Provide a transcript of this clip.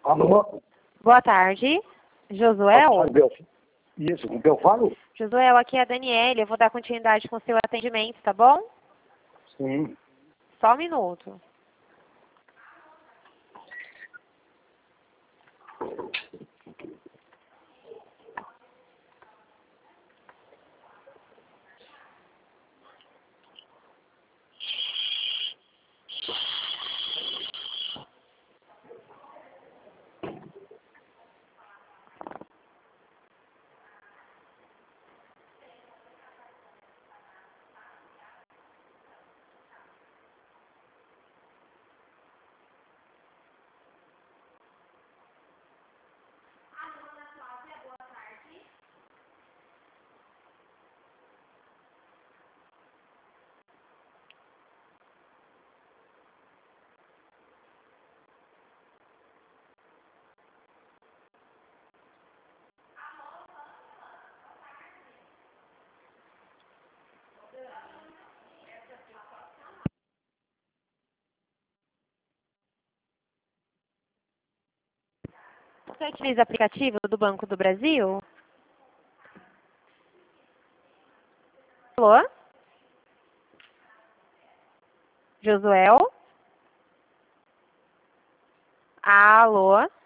Alô? Boa tarde. Josuel? Isso, com quem eu falo? Josuel, aqui é a Daniele. Eu vou dar continuidade com o seu atendimento, tá bom? Sim. Só um minuto. Você utiliza o aplicativo do Banco do Brasil? Alô? Josuel? Alô?